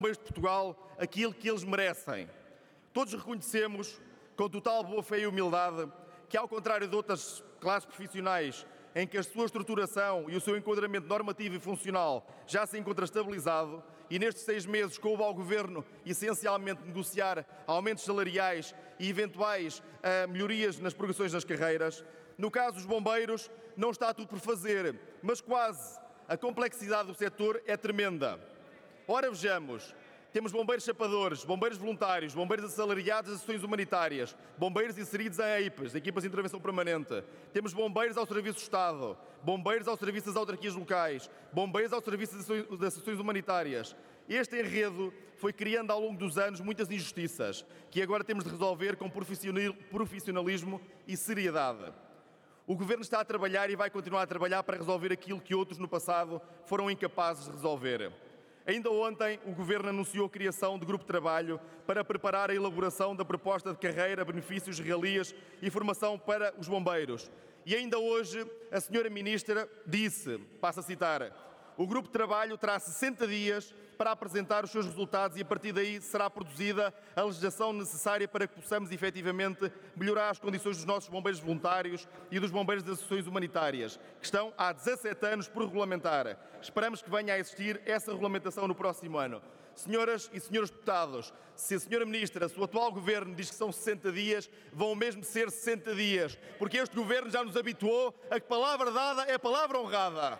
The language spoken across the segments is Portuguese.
Bombeiros de Portugal aquilo que eles merecem. Todos reconhecemos, com total boa fé e humildade, que ao contrário de outras classes profissionais em que a sua estruturação e o seu enquadramento normativo e funcional já se encontra estabilizado, e nestes 6 meses coube ao Governo essencialmente negociar aumentos salariais e eventuais melhorias nas progressões das carreiras, no caso dos bombeiros não está tudo por fazer, mas quase. A complexidade do setor é tremenda. Ora, vejamos. Temos bombeiros chapadores, bombeiros voluntários, bombeiros assalariados das ações humanitárias, bombeiros inseridos em EIPs, equipas de intervenção permanente. Temos bombeiros ao serviço do Estado, bombeiros ao serviço das autarquias locais, bombeiros ao serviço das ações humanitárias. Este enredo foi criando ao longo dos anos muitas injustiças, que agora temos de resolver com profissionalismo e seriedade. O Governo está a trabalhar e vai continuar a trabalhar para resolver aquilo que outros no passado foram incapazes de resolver. Ainda ontem, o Governo anunciou a criação de grupo de trabalho para preparar a elaboração da proposta de carreira, benefícios, regalias e formação para os bombeiros. E ainda hoje, a Sra. Ministra disse, passo a citar, o grupo de trabalho terá 60 dias para apresentar os seus resultados e a partir daí será produzida a legislação necessária para que possamos efetivamente melhorar as condições dos nossos bombeiros voluntários e dos bombeiros das ações humanitárias, que estão há 17 anos por regulamentar. Esperamos que venha a existir essa regulamentação no próximo ano. Senhoras e senhores deputados, se a Sra. Ministra, se o atual Governo diz que são 60 dias, vão mesmo ser 60 dias, porque este Governo já nos habituou a que palavra dada é palavra honrada.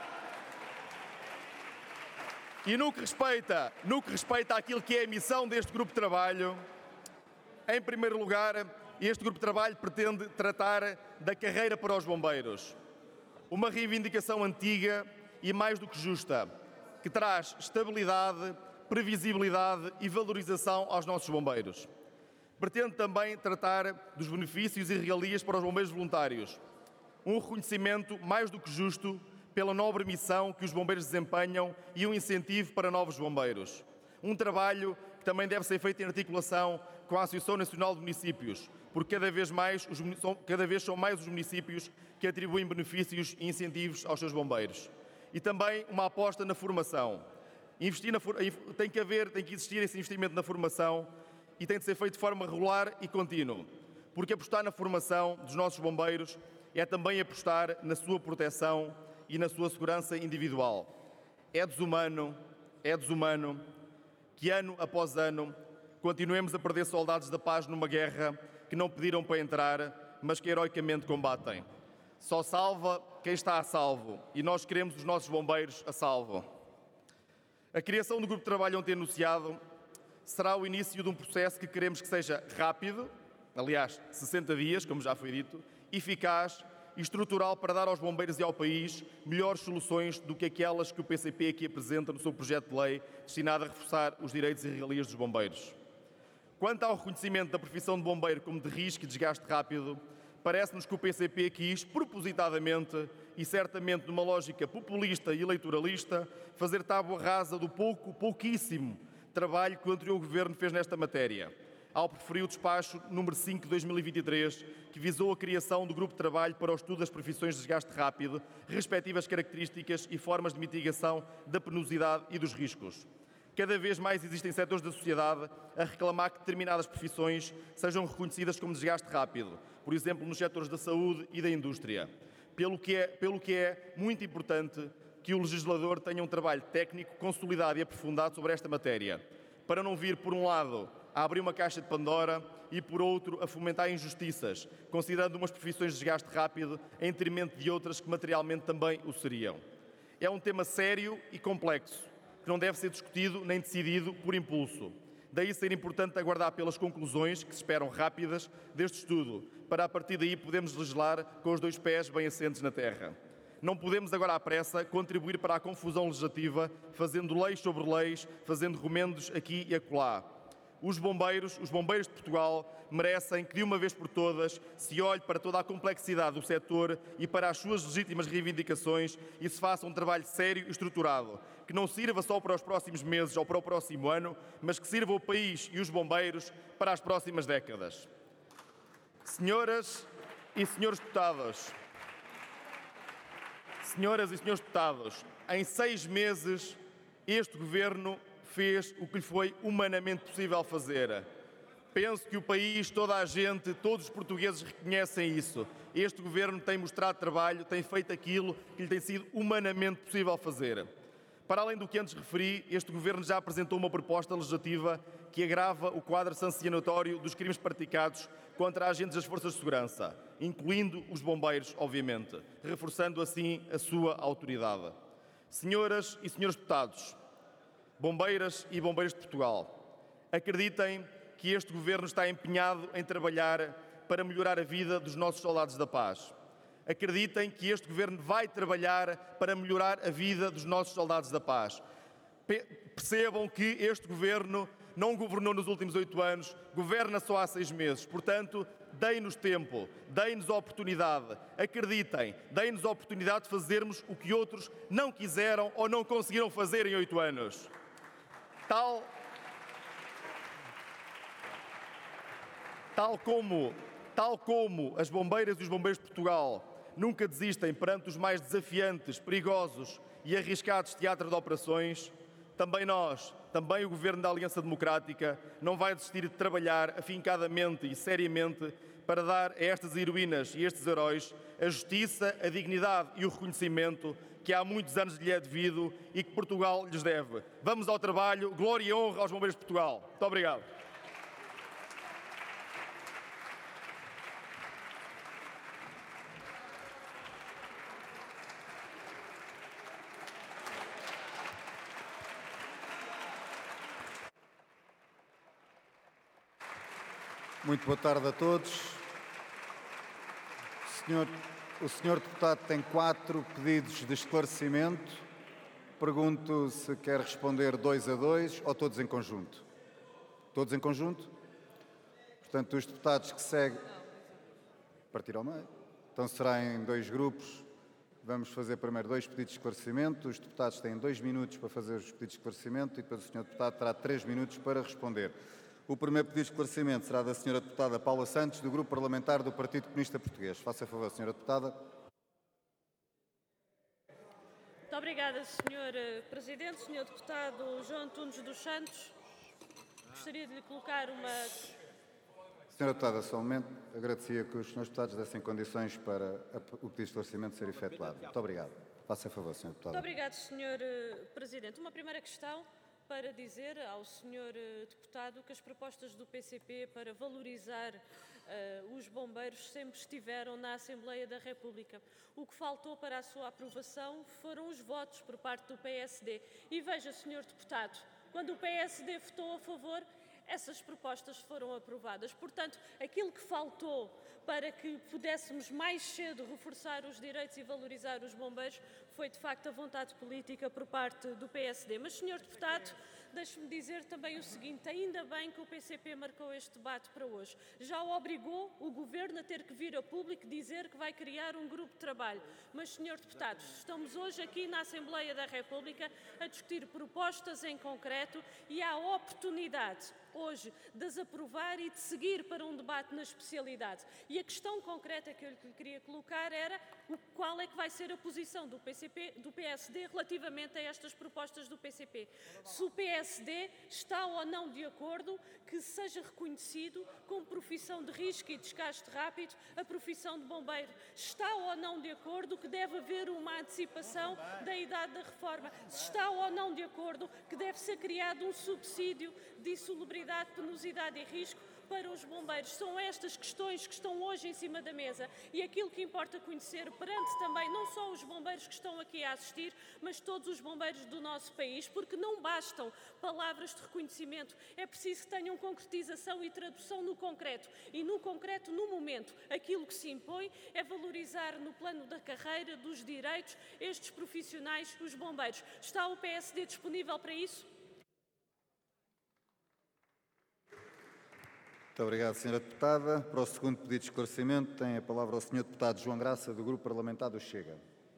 E no que respeita àquilo que é a missão deste grupo de trabalho, em primeiro lugar, este grupo de trabalho pretende tratar da carreira para os bombeiros. Uma reivindicação antiga e mais do que justa, que traz estabilidade, previsibilidade e valorização aos nossos bombeiros. Pretende também tratar dos benefícios e regalias para os bombeiros voluntários. Um reconhecimento mais do que justo pela nobre missão que os bombeiros desempenham e um incentivo para novos bombeiros. Um trabalho que também deve ser feito em articulação com a Associação Nacional de Municípios, porque cada vez são mais os municípios que atribuem benefícios e incentivos aos seus bombeiros. E também uma aposta na formação. Tem que existir esse investimento na formação e tem de ser feito de forma regular e contínua, porque apostar na formação dos nossos bombeiros é também apostar na sua proteção e na sua segurança individual. É desumano que ano após ano continuemos a perder soldados da paz numa guerra que não pediram para entrar, mas que heroicamente combatem. Só salva quem está a salvo e nós queremos os nossos bombeiros a salvo. A criação do grupo de trabalho ontem anunciado será o início de um processo que queremos que seja rápido, aliás, 60 dias, como já foi dito, eficaz e estrutural para dar aos bombeiros e ao país melhores soluções do que aquelas que o PCP aqui apresenta no seu projeto de lei destinado a reforçar os direitos e regalias dos bombeiros. Quanto ao reconhecimento da profissão de bombeiro como de risco e desgaste rápido, parece-nos que o PCP quis, propositadamente e certamente numa lógica populista e eleitoralista, fazer tábua rasa do pouquíssimo trabalho que o anterior Governo fez nesta matéria, ao preferir o despacho número 5 de 2023, que visou a criação do grupo de trabalho para o estudo das profissões de desgaste rápido, respectivas características e formas de mitigação da penosidade e dos riscos. Cada vez mais existem setores da sociedade a reclamar que determinadas profissões sejam reconhecidas como desgaste rápido, por exemplo, nos setores da saúde e da indústria. Pelo que é muito importante que o legislador tenha um trabalho técnico consolidado e aprofundado sobre esta matéria, para não vir, por um lado, a abrir uma caixa de Pandora e, por outro, a fomentar injustiças, considerando umas profissões de desgaste rápido em detrimento de outras que materialmente também o seriam. É um tema sério e complexo, que não deve ser discutido nem decidido por impulso. Daí ser importante aguardar pelas conclusões, que se esperam rápidas, deste estudo, para a partir daí podermos legislar com os 2 pés bem assentes na terra. Não podemos agora à pressa contribuir para a confusão legislativa, fazendo leis sobre leis, fazendo remendos aqui e acolá. Os bombeiros de Portugal merecem que de uma vez por todas se olhe para toda a complexidade do setor e para as suas legítimas reivindicações e se faça um trabalho sério e estruturado, que não sirva só para os próximos meses ou para o próximo ano, mas que sirva o país e os bombeiros para as próximas décadas. Senhoras e senhores deputados, em 6 meses este Governo fez o que lhe foi humanamente possível fazer. Penso que o país, toda a gente, todos os portugueses reconhecem isso. Este Governo tem mostrado trabalho, tem feito aquilo que lhe tem sido humanamente possível fazer. Para além do que antes referi, este Governo já apresentou uma proposta legislativa que agrava o quadro sancionatório dos crimes praticados contra agentes das forças de segurança, incluindo os bombeiros, obviamente, reforçando assim a sua autoridade. Senhoras e senhores deputados, bombeiras e bombeiros de Portugal, acreditem que este Governo está empenhado em trabalhar para melhorar a vida dos nossos soldados da paz. Acreditem que este Governo vai trabalhar para melhorar a vida dos nossos soldados da paz. Percebam que este Governo não governou nos últimos 8 anos, governa só há 6 meses. Portanto, deem-nos tempo, deem-nos a oportunidade. Acreditem, deem-nos a oportunidade de fazermos o que outros não quiseram ou não conseguiram fazer em 8 anos. Tal como as bombeiras e os bombeiros de Portugal nunca desistem perante os mais desafiantes, perigosos e arriscados teatros de operações, também nós, também o Governo da Aliança Democrática, não vai desistir de trabalhar afincadamente e seriamente para dar a estas heroínas e estes heróis a justiça, a dignidade e o reconhecimento que há muitos anos lhe é devido e que Portugal lhes deve. Vamos ao trabalho, glória e honra aos bombeiros de Portugal. Muito obrigado. Muito boa tarde a todos. O senhor deputado tem 4 pedidos de esclarecimento. Pergunto se quer responder 2 a 2 ou todos em conjunto. Todos em conjunto? Portanto, os deputados que seguem... Partir ao meio. Então será em 2 grupos. Vamos fazer primeiro 2 pedidos de esclarecimento. Os deputados têm 2 minutos para fazer os pedidos de esclarecimento e depois o senhor deputado terá 3 minutos para responder. O primeiro pedido de esclarecimento será da senhora deputada Paula Santos, do Grupo Parlamentar do Partido Comunista Português. Faça favor, senhora deputada. Muito obrigada, senhor Presidente. Senhor deputado João Antunes dos Santos, gostaria de lhe colocar uma... Senhora deputada, só um momento. Agradecia que os senhores deputados dessem condições para o pedido de esclarecimento ser efetuado. Muito obrigado. Faça favor, senhora deputada. Muito obrigado, senhor Presidente. Uma primeira questão para dizer ao senhor deputado que as propostas do PCP para valorizar os bombeiros sempre estiveram na Assembleia da República. O que faltou para a sua aprovação foram os votos por parte do PSD. E veja, senhor deputado, quando o PSD votou a favor, essas propostas foram aprovadas. Portanto, aquilo que faltou para que pudéssemos mais cedo reforçar os direitos e valorizar os bombeiros foi, de facto, a vontade política por parte do PSD. Mas, senhor deputado, deixe-me dizer também o seguinte: ainda bem que o PCP marcou este debate para hoje. Já o obrigou o Governo a ter que vir a público dizer que vai criar um grupo de trabalho. Mas, senhor deputado, estamos hoje aqui na Assembleia da República a discutir propostas em concreto e há a oportunidade hoje de as aprovar e de seguir para um debate na especialidade. E a questão concreta que eu lhe queria colocar era qual é que vai ser a posição do PSD relativamente a estas propostas do PCP. Se o PSD está ou não de acordo que seja reconhecido como profissão de risco e desgaste rápido a profissão de bombeiro. Está ou não de acordo que deve haver uma antecipação da idade da reforma. Se está ou não de acordo que deve ser criado um subsídio de insalubridade, penosidade e risco para os bombeiros. São estas questões que estão hoje em cima da mesa e aquilo que importa conhecer perante também não só os bombeiros que estão aqui a assistir, mas todos os bombeiros do nosso país, porque não bastam palavras de reconhecimento, é preciso que tenham concretização e tradução no concreto. E no concreto, no momento, aquilo que se impõe é valorizar no plano da carreira, dos direitos, estes profissionais, os bombeiros. Está o PSD disponível para isso? Muito obrigado, senhora deputada. Para o segundo pedido de esclarecimento, tem a palavra o senhor deputado João Graça, do Grupo Parlamentar do Chega.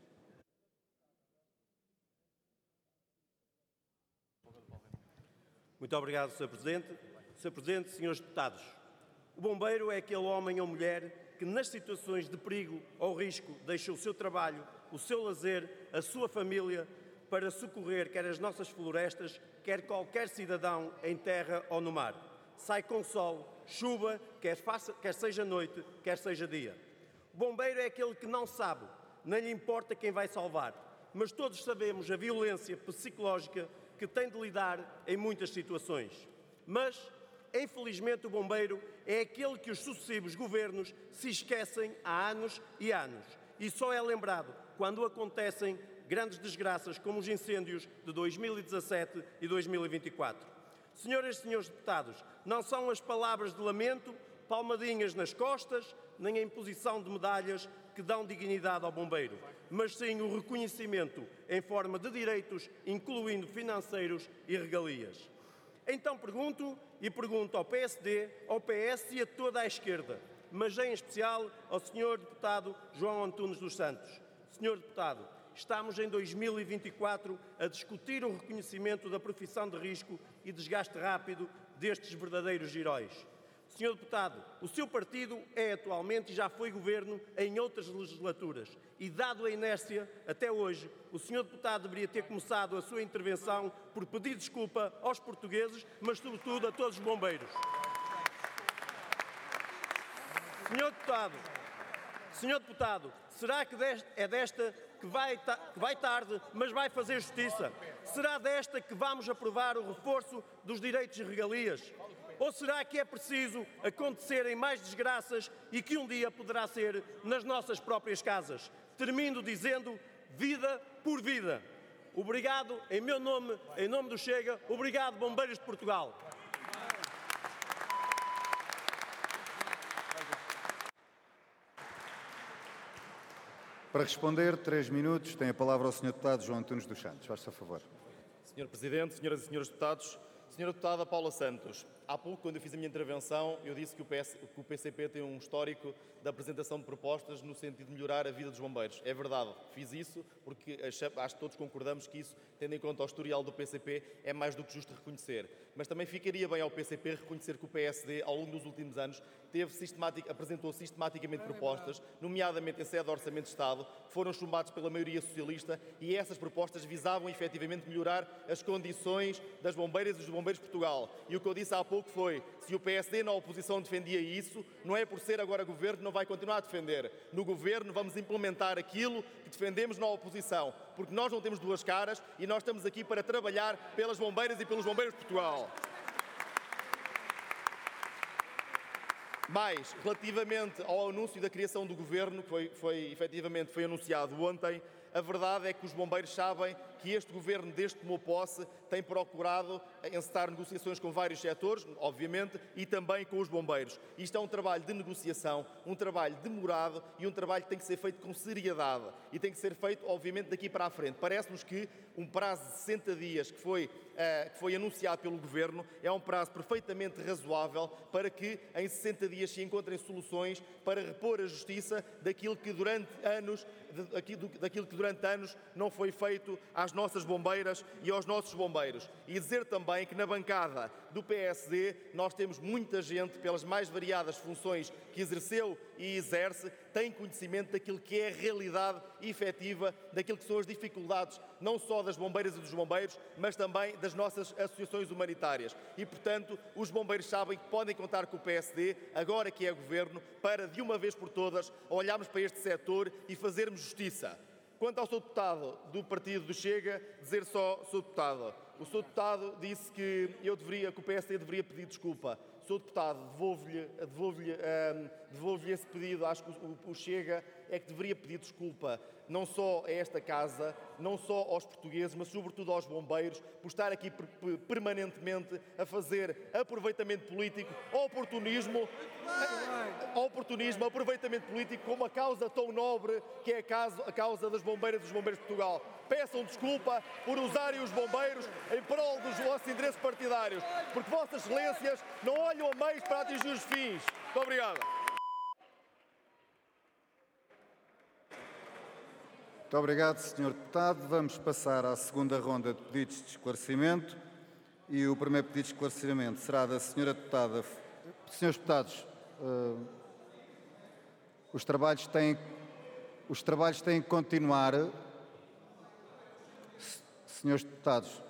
Muito obrigado, Sr. Presidente. Sr. Presidente, senhores deputados, o bombeiro é aquele homem ou mulher que, nas situações de perigo ou risco, deixa o seu trabalho, o seu lazer, a sua família, para socorrer quer as nossas florestas, quer qualquer cidadão em terra ou no mar. Sai com sol, chuva, quer seja noite, quer seja dia. O bombeiro é aquele que não sabe, nem lhe importa quem vai salvar, mas todos sabemos a violência psicológica que tem de lidar em muitas situações. Mas, infelizmente, o bombeiro é aquele que os sucessivos governos se esquecem há anos e anos e só é lembrado quando acontecem grandes desgraças como os incêndios de 2017 e 2024. Senhoras e senhores deputados, não são as palavras de lamento, palmadinhas nas costas, nem a imposição de medalhas que dão dignidade ao bombeiro, mas sim o reconhecimento em forma de direitos, incluindo financeiros e regalias. Então pergunto ao PSD, ao PS e a toda a esquerda, mas em especial ao Sr. Deputado João Antunes dos Santos. Sr. Deputado, estamos em 2024 a discutir o reconhecimento da profissão de risco e desgaste rápido destes verdadeiros heróis. Sr. Deputado, o seu partido é atualmente e já foi governo em outras legislaturas e, dado a inércia até hoje, o Sr. Deputado deveria ter começado a sua intervenção por pedir desculpa aos portugueses, mas sobretudo a todos os bombeiros. Sr. Deputado, será que é desta que vai tarde, mas vai fazer justiça? Será desta que vamos aprovar o reforço dos direitos e regalias? Ou será que é preciso acontecerem mais desgraças e que um dia poderá ser nas nossas próprias casas? Termino dizendo vida por vida. Obrigado, em meu nome, em nome do Chega, obrigado, Bombeiros de Portugal. Para responder, 3 minutos, tem a palavra o Sr. Deputado João Antunes dos Santos. Faça favor. Sr. Presidente, senhoras e senhores deputados, Sra. Deputada Paula Santos, há pouco, quando eu fiz a minha intervenção, eu disse que o PCP tem um histórico da apresentação de propostas no sentido de melhorar a vida dos bombeiros. É verdade, fiz isso porque acho que todos concordamos que isso, tendo em conta o historial do PCP, é mais do que justo reconhecer. Mas também ficaria bem ao PCP reconhecer que o PSD, ao longo dos últimos anos, apresentou sistematicamente propostas, nomeadamente em sede de Orçamento de Estado, que foram chumbadas pela maioria socialista, e essas propostas visavam efetivamente melhorar as condições das bombeiras e dos bombeiros de Portugal. E o que eu disse há pouco foi, se o PSD na oposição defendia isso, não é por ser agora governo que não vai continuar a defender. No governo vamos implementar aquilo que defendemos na oposição, porque nós não temos duas caras e nós estamos aqui para trabalhar pelas bombeiras e pelos bombeiros de Portugal. Mas, relativamente ao anúncio da criação do governo, que efetivamente foi anunciado ontem, a verdade é que os bombeiros sabem que este governo, desde que tomou posse, tem procurado encetar negociações com vários setores, obviamente, e também com os bombeiros. Isto é um trabalho de negociação, um trabalho demorado e um trabalho que tem que ser feito com seriedade e tem que ser feito, obviamente, daqui para a frente. Parece-nos que um prazo de 60 dias que foi anunciado pelo Governo é um prazo perfeitamente razoável para que em 60 dias se encontrem soluções para repor a justiça daquilo que durante anos não foi feito às nossas bombeiras e aos nossos bombeiros. E dizer também que na bancada do PSD nós temos muita gente, pelas mais variadas funções que exerceu e exerce, tem conhecimento daquilo que é a realidade efetiva, daquilo que são as dificuldades não só das bombeiras e dos bombeiros, mas também das nossas associações humanitárias. E, portanto, os bombeiros sabem que podem contar com o PSD, agora que é governo, para, de uma vez por todas, olharmos para este setor e fazermos justiça. Quanto ao Sr. Deputado do Partido do Chega, dizer só, Sr. Deputado, o Sr. Deputado disse que o PSD deveria pedir desculpa. Sr. Deputado, devolvo-lhe esse pedido. Acho que o Chega é que deveria pedir desculpa não só a esta Casa, não só aos portugueses, mas sobretudo aos bombeiros, por estar aqui permanentemente a fazer aproveitamento político, aproveitamento político com uma causa tão nobre que é a causa das bombeiras e dos bombeiros de Portugal. Peçam desculpa por usarem os bombeiros em prol dos vossos interesses partidários, porque Vossas Excelências não olham a meios para atingir os fins. Muito obrigado. Muito obrigado, Sr. Deputado. Vamos passar à segunda ronda de pedidos de esclarecimento. E o primeiro pedido de esclarecimento será da Sra. Deputada. Senhores Deputados, os trabalhos têm que continuar. Senhores deputados,